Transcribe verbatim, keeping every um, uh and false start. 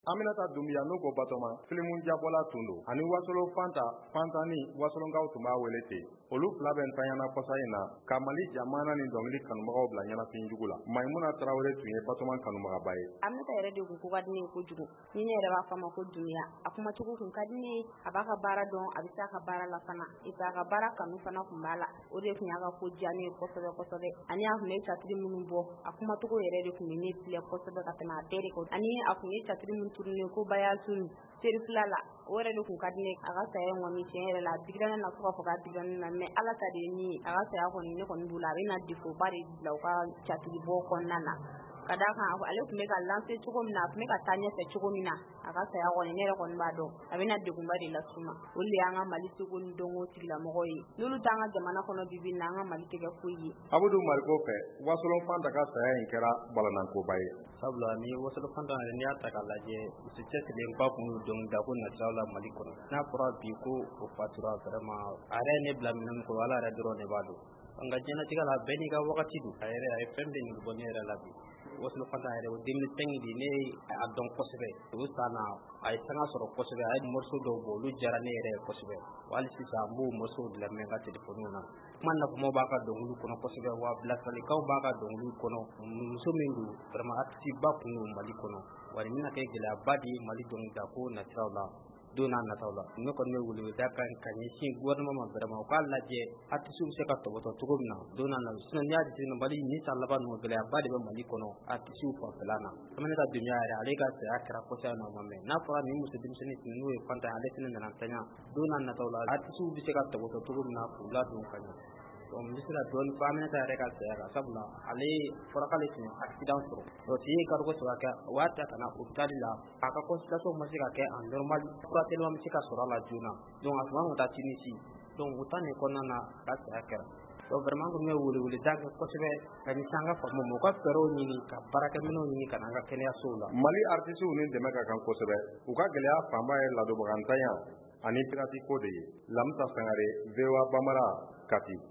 Aminata Doumbia n'o ko Batoma filimu jabɔla tun don ani Wasolo Fanta Fanta ni Wasolonkaw tun b'a wele ten olu fila bɛ ntanyana kɔsa in na ka Mali jamana ni dɔnkili kanubagaw bila ɲɛnafin jugu la Maimuna Tarawele tun ye Batoma kanubagaba ye Aminata yɛrɛ de kun ko ka di ne ye kojugu ni ne yɛrɛ b'a fɔ a ma ko Doumbia a kumacogo kun ka di ne ye a b'a ka baara dɔn a bɛ se a ka baara la fana et puis a ka baara kanu fana kun b'a la o de kun y'a ka ko diya ne ye kosɛbɛ kosɛbɛ ani a kun bɛ catiri minnu bɔ a kumacogo yɛrɛ de kun bɛ ne filɛ kosɛbɛ ka tɛmɛ a bɛɛ de kan ani a kun ye catiri min turunen ko baya tun seri fila la o yɛrɛ de kun ka di ne a ka saya ŋɔni tiɲɛ yɛrɛ la a digira ne na fo ka fɔ k'a digira ne na mais Ala ta de ye min ye a ka saya kɔni ne kɔni b'o la a bɛna défaut ba de bila u ka catiri bɔ kɔnɔna na ka d'a kan ale tun bɛ ka lancer cogo min na a tun bɛ ka taa ɲɛfɛ cogo min na a ka saya kɔni ne yɛrɛ kɔni b'a dɔn a bɛna degunba de las'u ma o de y'an ka Mali seko ni dɔnko tigilamɔgɔ ye n'olu t'an ka jamana kɔnɔ bi bi in na an ka Mali tɛ kɛ foyi ye Abudu Mariko fɛ Wasolon Fanta ka saya in kɛra balanankoba ye sabula ni Wasolon Fanta yɛrɛ n'i y'a ta k'a lajɛ muso cɛsirilenba kun y'u dɔnkilidako nasiraw la Mali kɔnɔ n'a fɔra bi ko o fatura vraiment a yɛrɛ ye ne bila minɛn min kɔnɔ Ala yɛrɛ dɔrɔn de b'a dɔn nka diɲɛlatigɛ la bɛɛ n'i ka wagati don a yɛrɛ a ye fɛn bɛɛ ɲɛnabɔ ne yɛrɛ la bi Wasolon Fanta yɛrɛ o deux mille cinq de ne a dɔn kosɛbɛ o san na a ye sanga sɔrɔ kosɛbɛ a ye morceau dɔw bɔ olu diyara ne yɛrɛ ye kosɛbɛ hali sisan n b'o morceau de lamɛn n ka telefɔniw na kuma nafumaw b'a ka dɔnkiliw kɔnɔ kosɛbɛ wa bilasiralikanw b'a ka dɔnkiliw kɔnɔ muso min don vraiment artiste ba kun don Mali kɔnɔ wa nin bɛna kɛ gɛlɛyaba de ye Mali dɔnkilidako nasiraw la don n'a nataw la ne kɔni bɛ weleweleda kan ka ɲɛsin gouvernement ma vraiment u k'a lajɛ artistes bɛ se ka tɔbɔtɔ cogo min na don n'a nataw sinon n'i y'a jateminɛ Mali nin san laban ninnu gɛlɛyaba de bɛ Mali kɔnɔ artistes fanfɛla na Aminata Doumbia yɛrɛ ale ka saya kɛra kɔsa in na o ma mɛn n'a fɔra nin muso denmisɛnnin n'o ye Fanta ale fana nana ntanya don n'a nataw la artistes bɛ se ka tɔbɔtɔ cogo min na k'u ladon ka ɲɛ donc n bɛ se ka dɔɔni fɔ Aminata yɛrɛ ka saya kan sabula ale fɔra k'ale tun ye accident sɔrɔ donc tigi ka ko saba kɛ o y'a ta ka na hôpital la a ka consultation ma se ka kɛ en normal furakɛli ma se ka sɔrɔ a la joona donc a tun kan ka taa Tunisie donc o temps nin kɔnɔna na a ka saya kɛra donc vraiment n kɔni bɛ weleweleda kɛ kosɛbɛ ka ɲɛsin an ka faamaw ma u ka fɛɛrɛw ɲini ka baarakɛminɛw ɲini ka na an ka kɛnɛyasow la Mali artistes ni dɛmɛ ka kan kosɛbɛ u ka gɛlɛya fanba ye ladonbagantanya ani pirati ko de ye Lamisa Sangare V O A Bambara Kati